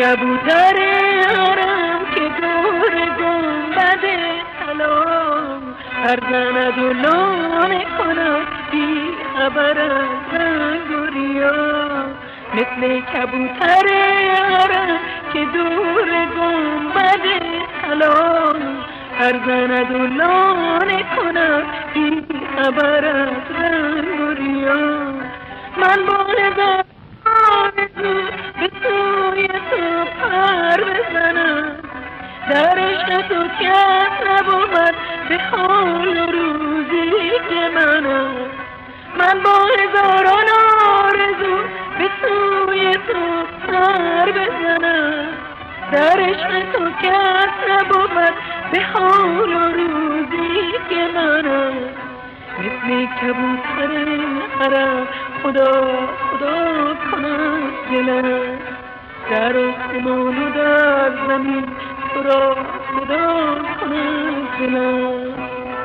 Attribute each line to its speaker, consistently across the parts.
Speaker 1: کبوتر حرم که دور گنبد سلام هر زند و لانه کند بی خبر از رنگ و ریا، مثل کبوتر حرم که دور گنبد سلام هر زند و لانه کند بی خبر از رنگ و ریا. من با نظر آرزو به سوی تو پر بزنم، در عشق تو کس نبود به حال و روزی که منم. من با هزاران آرزو به سوی تو پر بزنم، در عشق تو کس نبود به حال و روزی که منم. مثل کبوتر حرم خدا خدا کند دلم، در آسمان و در زمین تو را خدا کند دلم.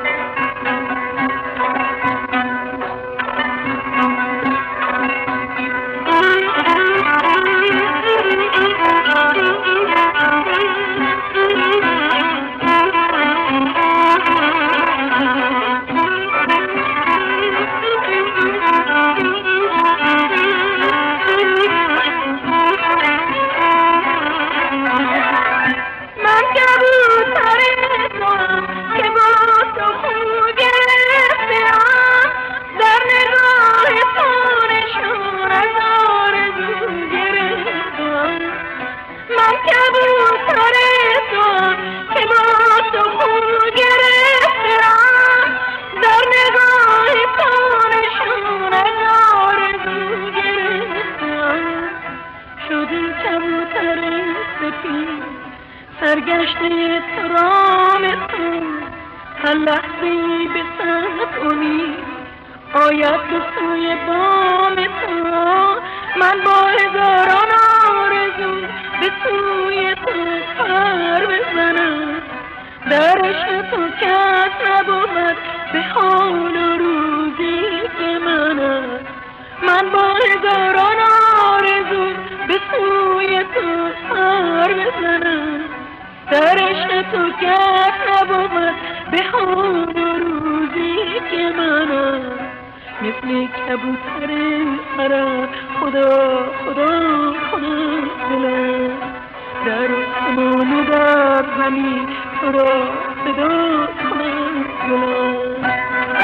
Speaker 1: سرگشته ترام تو هر لحظه‌ای به سمت امید آید به سوی بام تو. من با هزاران آرزو به سوی تو پر بزنم، در عشق تو کس نبود به حال و روزی که منم. من با هزاران آرزو به سوی تو پر بزنم، در عشق تو کس نبود به حال و روزی که منم. مثل کبوتر حرم خدا خدا کند دلم، در آسمان و در زمین تو را صدا کند دلم.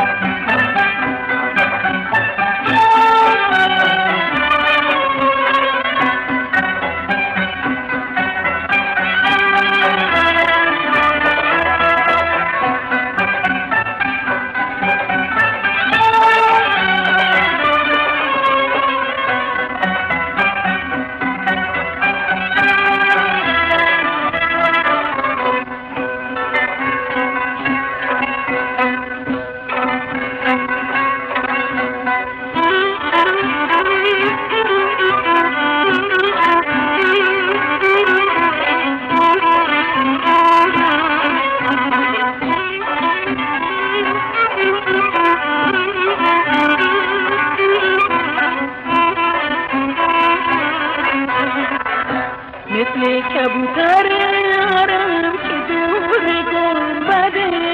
Speaker 1: مثل کبوتر حرم که دور گنبد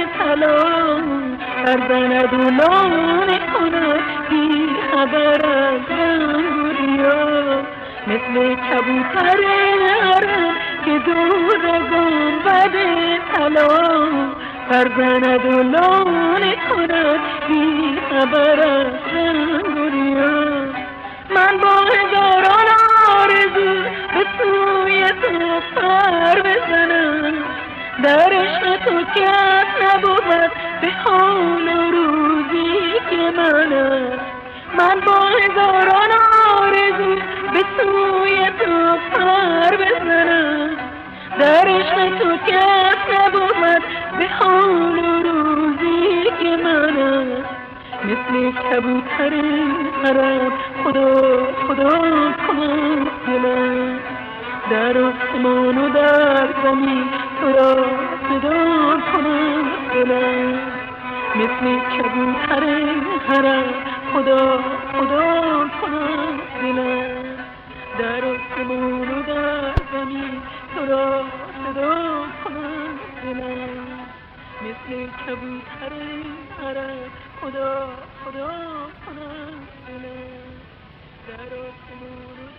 Speaker 1: سلام هر زند و لانه کند بی خبر از رنگ و ریا، مثل کبوتر حرم که دور گنبد سلام هر زند و لانه کند بی خبر از رنگ و ریا. من با هزاران آرزو به سوی تو پر بزنم، در عشق تو کس نبود به حال و روزی که منم. من با هزاران آرزو به سوی تو پر بزنم، در عشق تو کس نبود به حال و روزی که منم. مثل کبوتر حرم خدا خدا کند دلم، در آسمان و در زمین تو را صدا کند دلم. مثل کبوتر حرم خدا خدا کند دلم، در آسمان و در زمین کمی تو را صدا کنم دلم مثل کبوتر عرب خدا خدا کنم دلم در آسمان